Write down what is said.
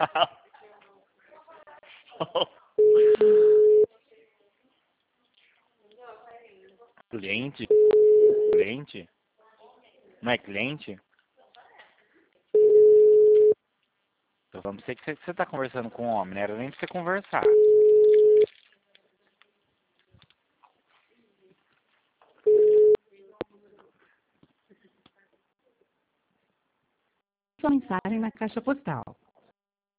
Cliente? Cliente? Não é cliente? Tô falando pra você que você tá conversando com um homem, não era nem pra você conversar. Sua mensagem na caixa postal.